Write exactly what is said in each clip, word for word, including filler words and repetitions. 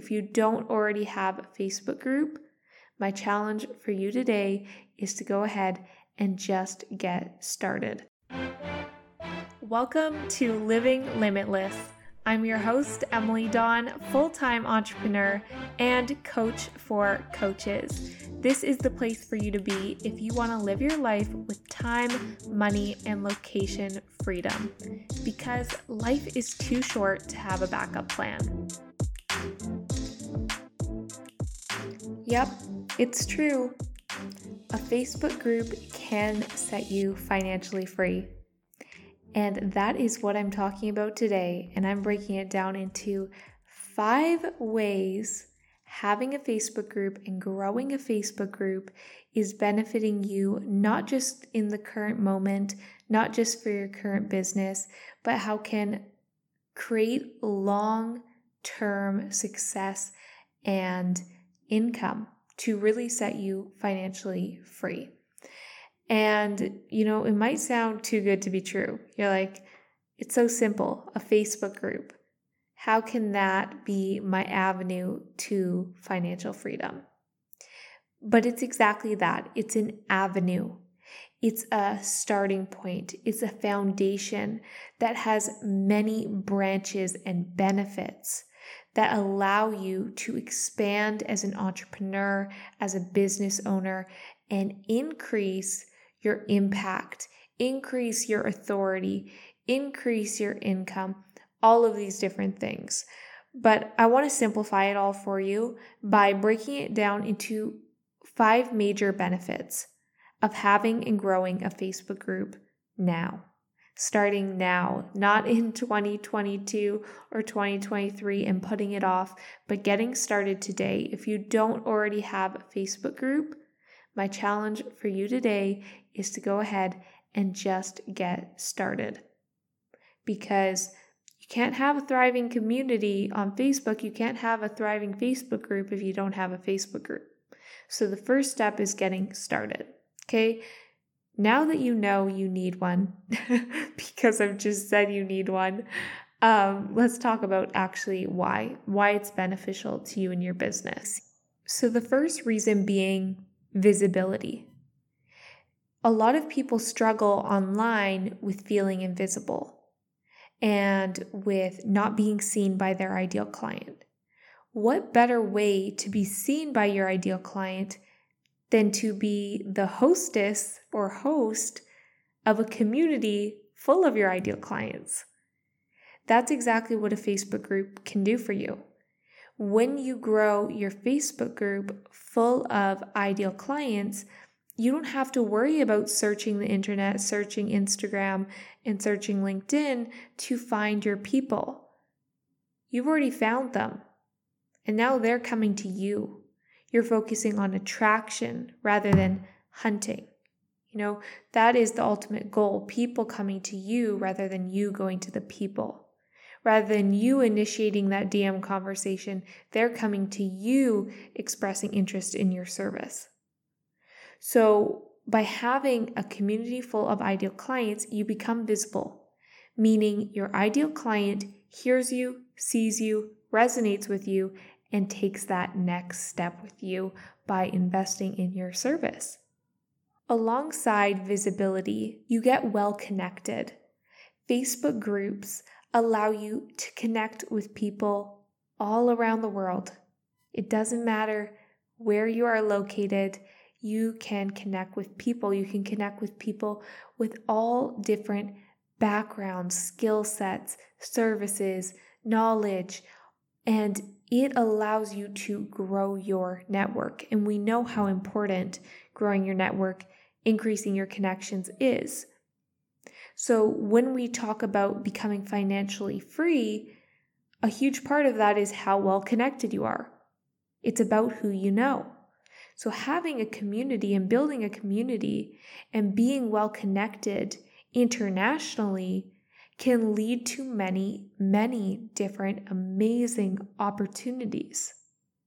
If you don't already have a Facebook group, my challenge for you today is to go ahead and just get started. Welcome to Living Limitless. I'm your host, Emily Dawn, full-time entrepreneur and coach for coaches. This is the place for you to be if you want to live your life with time, money, and location freedom. Because life is too short to have a backup plan. Yep, it's true. A Facebook group can set you financially free. And that is what I'm talking about today. And I'm breaking it down into five ways having a Facebook group and growing a Facebook group is benefiting you, not just in the current moment, not just for your current business, but how can create long-term success and income to really set you financially free. And, you know, it might sound too good to be true. You're like, it's so simple, a Facebook group. How can that be my avenue to financial freedom? But it's exactly that. It's an avenue. It's a starting point. It's a foundation that has many branches and benefits that allow you to expand as an entrepreneur, as a business owner, and increase your impact, increase your authority, increase your income, all of these different things. But I want to simplify it all for you by breaking it down into five major benefits of having and growing a Facebook group now. Starting now, not in twenty twenty-two or twenty twenty-three and putting it off, but getting started today. If you don't already have a Facebook group, my challenge for you today is to go ahead and just get started. Because you can't have a thriving community on Facebook. You can't have a thriving Facebook group if you don't have a Facebook group. So the first step is getting started. Okay? Now that you know you need one, because I've just said you need one, um, let's talk about actually why, why it's beneficial to you and your business. So the first reason being visibility. A lot of people struggle online with feeling invisible and with not being seen by their ideal client. What better way to be seen by your ideal client than to be the hostess or host of a community full of your ideal clients? That's exactly what a Facebook group can do for you. When you grow your Facebook group full of ideal clients, you don't have to worry about searching the internet, searching Instagram, and searching LinkedIn to find your people. You've already found them, and now they're coming to you. You're focusing on attraction rather than hunting. You know, that is the ultimate goal, people coming to you rather than you going to the people. Rather than you initiating that D M conversation, they're coming to you expressing interest in your service. So by having a community full of ideal clients, you become visible, meaning your ideal client hears you, sees you, resonates with you, and takes that next step with you by investing in your service. Alongside visibility, you get well connected. Facebook groups allow you to connect with people all around the world. It doesn't matter where you are located, you can connect with people. You can connect with people with all different backgrounds, skill sets, services, knowledge, and it allows you to grow your network. And we know how important growing your network, increasing your connections is. So when we talk about becoming financially free, a huge part of that is how well connected you are. It's about who you know. So having a community and building a community and being well connected internationally can lead to many, many different amazing opportunities.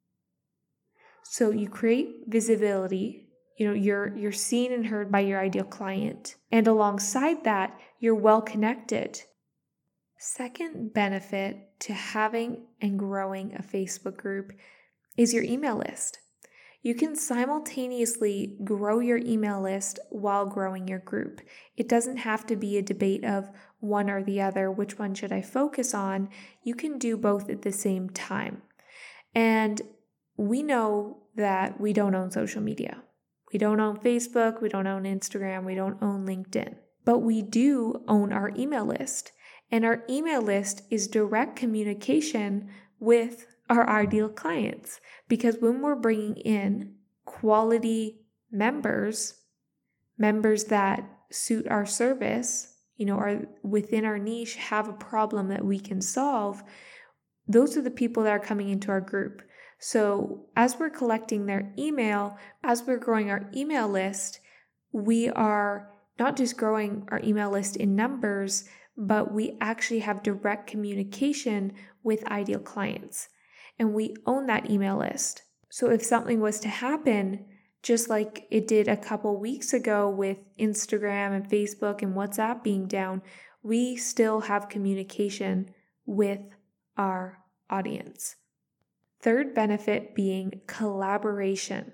So you create visibility. You know, you're you're seen and heard by your ideal client. And alongside that, you're well connected. Second benefit to having and growing a Facebook group is your email list. You can simultaneously grow your email list while growing your group. It doesn't have to be a debate of one or the other, which one should I focus on? You can do both at the same time. And we know that we don't own social media. We don't own Facebook, we don't own Instagram, we don't own LinkedIn. But we do own our email list. And our email list is direct communication with our ideal clients. Because when we're bringing in quality members, members that suit our service, you know, are within our niche, have a problem that we can solve, those are the people that are coming into our group. So as we're collecting their email, as we're growing our email list, we are not just growing our email list in numbers, but we actually have direct communication with ideal clients. And we own that email list. So if something was to happen, just like it did a couple weeks ago with Instagram and Facebook and WhatsApp being down, we still have communication with our audience. Third benefit being collaboration.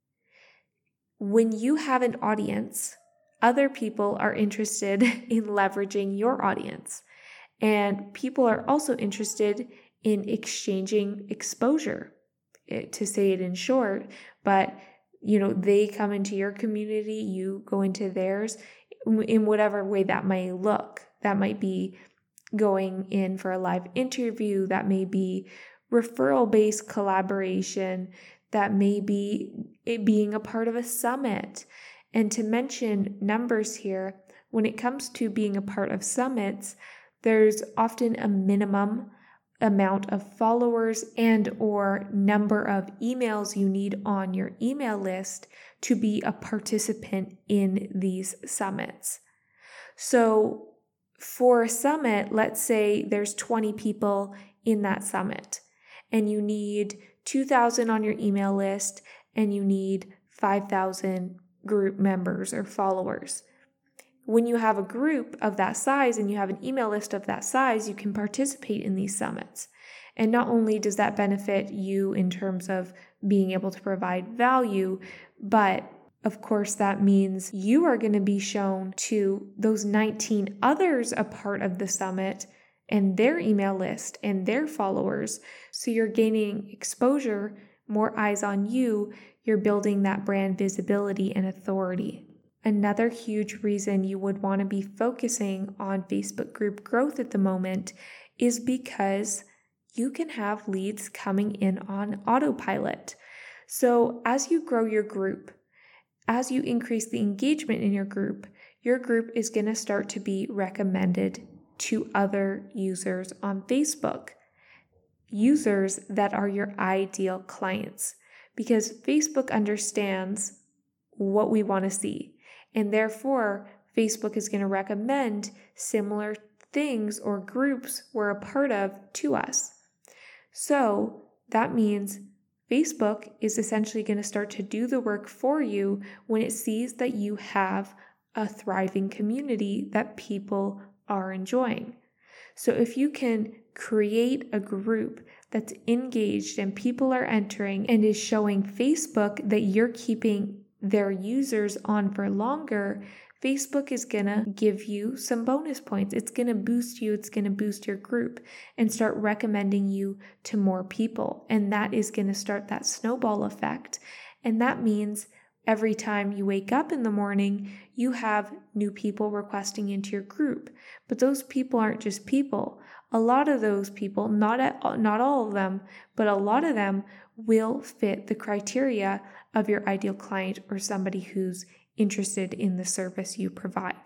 When you have an audience, other people are interested in leveraging your audience. And people are also interested in exchanging exposure, to say it in short. But, you know, they come into your community, you go into theirs, in whatever way that might look. That might be going in for a live interview, that may be referral-based collaboration, that may be it being a part of a summit. And to mention numbers here, when it comes to being a part of summits, there's often a minimum amount of followers and or number of emails you need on your email list to be a participant in these summits. So for a summit, let's say there's twenty people in that summit, and you need two thousand on your email list, and you need five thousand group members or followers. When you have a group of that size and you have an email list of that size, you can participate in these summits. And not only does that benefit you in terms of being able to provide value, but of course that means you are going to be shown to those nineteen others a part of the summit and their email list and their followers. So you're gaining exposure, more eyes on you. You're building that brand visibility and authority. Another huge reason you would want to be focusing on Facebook group growth at the moment is because you can have leads coming in on autopilot. So as you grow your group, as you increase the engagement in your group, your group is going to start to be recommended to other users on Facebook. Users that are your ideal clients. Because Facebook understands what we want to see. And therefore, Facebook is going to recommend similar things or groups we're a part of to us. So that means Facebook is essentially going to start to do the work for you when it sees that you have a thriving community that people are enjoying. So if you can create a group that's engaged and people are entering and is showing Facebook that you're keeping their users on for longer, Facebook is going to give you some bonus points. It's going to boost you. It's going to boost your group and start recommending you to more people. And that is going to start that snowball effect. And that means every time you wake up in the morning, you have new people requesting into your group. But those people aren't just people. A lot of those people, not at, not all of them, but a lot of them will fit the criteria of your ideal client or somebody who's interested in the service you provide.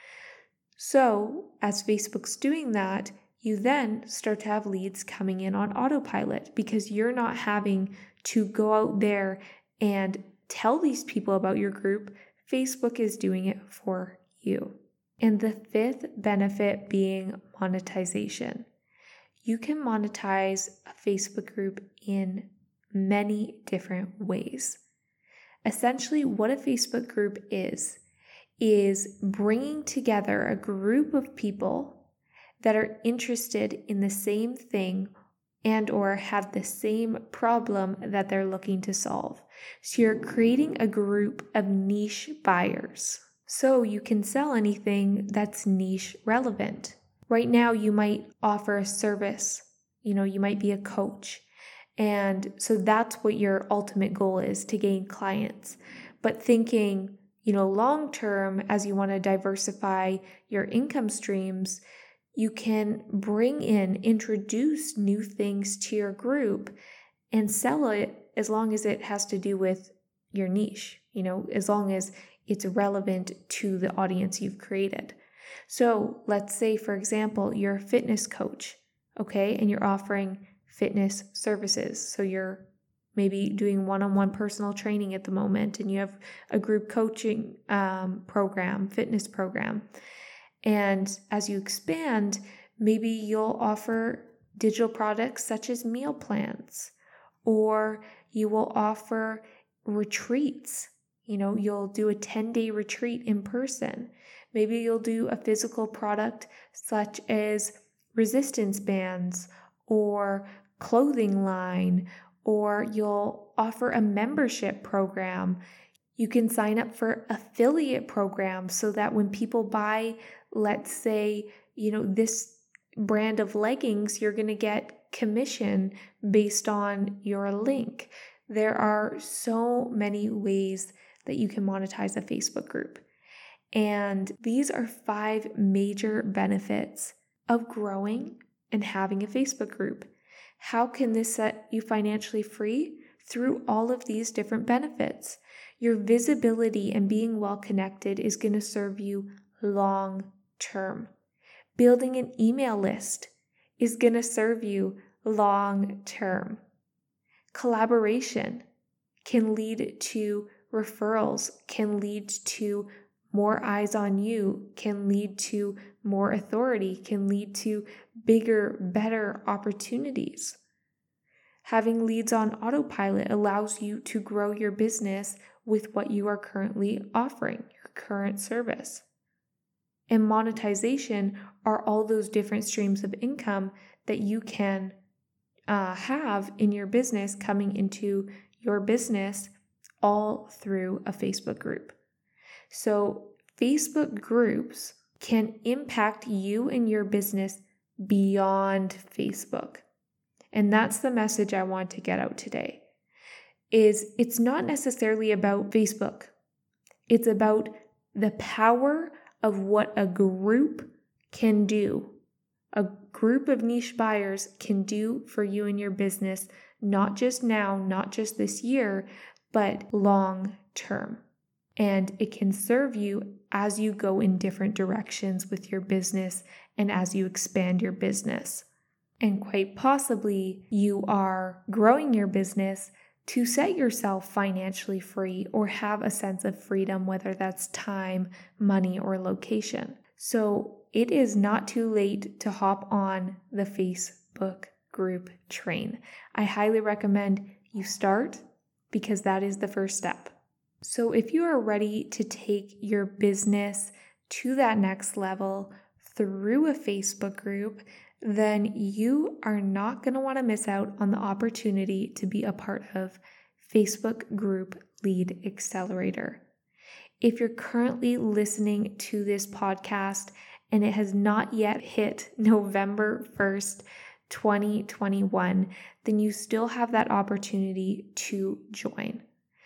So as Facebook's doing that, you then start to have leads coming in on autopilot because you're not having to go out there and tell these people about your group. Facebook is doing it for you. And the fifth benefit being monetization. You can monetize a Facebook group in many different ways. Essentially, what a Facebook group is, is bringing together a group of people that are interested in the same thing and or have the same problem that they're looking to solve. So you're creating a group of niche buyers. So you can sell anything that's niche relevant. Right now, you might offer a service. You know, you might be a coach. And so that's what your ultimate goal is, to gain clients. But thinking, you know, long term, as you want to diversify your income streams, you can bring in, introduce new things to your group and sell it as long as it has to do with your niche, you know, as long as it's relevant to the audience you've created. So let's say, for example, you're a fitness coach, okay, and you're offering fitness services. So you're maybe doing one-on-one personal training at the moment, and you have a group coaching um, program, fitness program. And as you expand, maybe you'll offer digital products such as meal plans, or you will offer retreats. You know, you'll do a ten-day retreat in person. Maybe you'll do a physical product such as resistance bands or clothing line, or you'll offer a membership program. You can sign up for affiliate programs so that when people buy, let's say, you know, this brand of leggings, you're going to get commission based on your link. There are so many ways that you can monetize a Facebook group. And these are five major benefits of growing and having a Facebook group. How can this set you financially free? Through all of these different benefits. Your visibility and being well connected is going to serve you long term. Building an email list is going to serve you long term. Collaboration can lead to referrals, can lead to more eyes on you, can lead to more authority, can lead to bigger, better opportunities. Having leads on autopilot allows you to grow your business with what you are currently offering, your current service. And monetization are all those different streams of income that you can uh, have in your business coming into your business all through a Facebook group. So Facebook groups can impact you and your business beyond Facebook. And that's the message I want to get out today, is it's not necessarily about Facebook. It's about the power of what a group can do. A group of niche buyers can do for you and your business, not just now, not just this year, but long term. And it can serve you as you go in different directions with your business and as you expand your business. And quite possibly you are growing your business to set yourself financially free or have a sense of freedom, whether that's time, money, or location. So it is not too late to hop on the Facebook group train. I highly recommend you start because that is the first step. So if you are ready to take your business to that next level through a Facebook group, then you are not going to want to miss out on the opportunity to be a part of Facebook Group Lead Accelerator. If you're currently listening to this podcast and it has not yet hit November first, twenty twenty-one, then you still have that opportunity to join.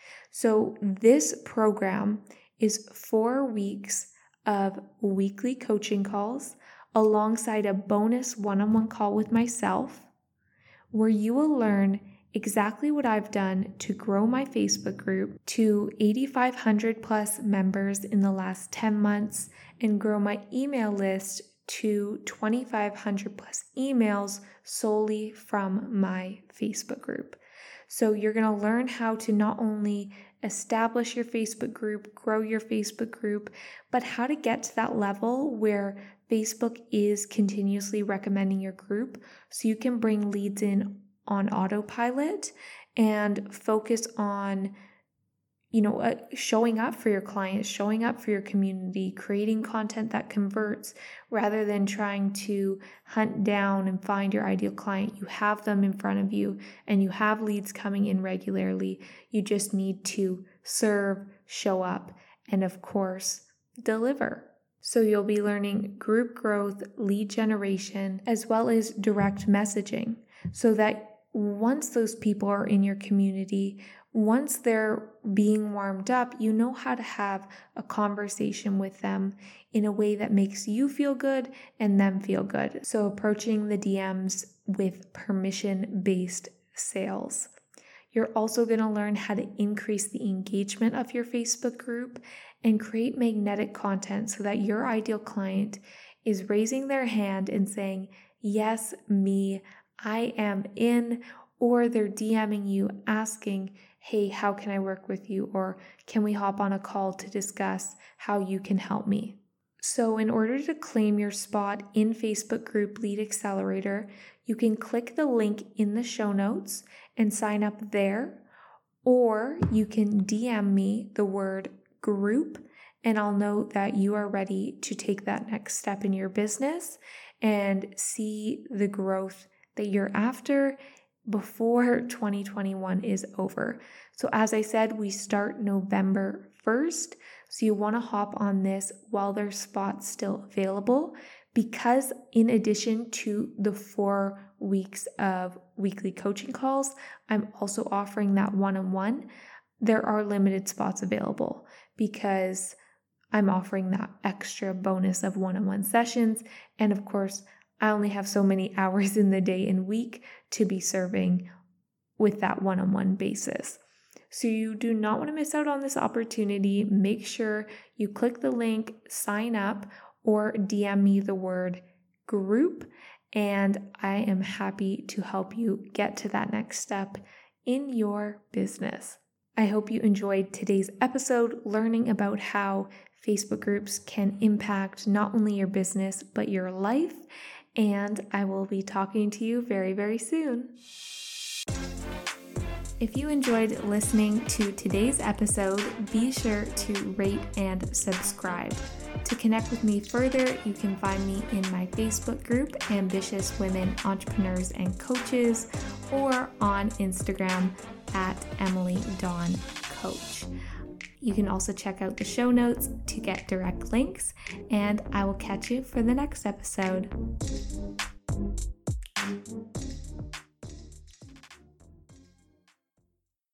So this program is four weeks of weekly coaching calls alongside a bonus one-on-one call with myself, where you will learn exactly what I've done to grow my Facebook group to eighty-five hundred plus members in the last ten months and grow my email list to twenty-five hundred plus emails solely from my Facebook group. So you're going to learn how to not only establish your Facebook group, grow your Facebook group, but how to get to that level where Facebook is continuously recommending your group so you can bring leads in on autopilot and focus on you know, uh, showing up for your clients, showing up for your community, creating content that converts rather than trying to hunt down and find your ideal client. You have them in front of you and you have leads coming in regularly. You just need to serve, show up, and of course, deliver. So you'll be learning group growth, lead generation, as well as direct messaging so that once those people are in your community, once they're being warmed up, you know how to have a conversation with them in a way that makes you feel good and them feel good. So approaching the D Ms with permission-based sales. You're also going to learn how to increase the engagement of your Facebook group and create magnetic content so that your ideal client is raising their hand and saying, yes, me, I am in, or they're DMing you asking, hey, how can I work with you? Or can we hop on a call to discuss how you can help me? So in order to claim your spot in Facebook Group Lead Accelerator, you can click the link in the show notes and sign up there, or you can D M me the word group and I'll know that you are ready to take that next step in your business and see the growth that you're after before twenty twenty-one is over. So as I said, we start November first. So you want to hop on this while there's spots still available, because in addition to the four weeks of weekly coaching calls, I'm also offering that one-on-one. There are limited spots available because I'm offering that extra bonus of one-on-one sessions. And of course, I only have so many hours in the day and week to be serving with that one-on-one basis. So you do not want to miss out on this opportunity. Make sure you click the link, sign up, or D M me the word group, and I am happy to help you get to that next step in your business. I hope you enjoyed today's episode, learning about how Facebook groups can impact not only your business, but your life. And I will be talking to you very, very soon. If you enjoyed listening to today's episode, be sure to rate and subscribe. To connect with me further, you can find me in my Facebook group, Ambitious Women Entrepreneurs and Coaches, or on Instagram at Emily Dawn Coach. You can also check out the show notes to get direct links, and I will catch you for the next episode.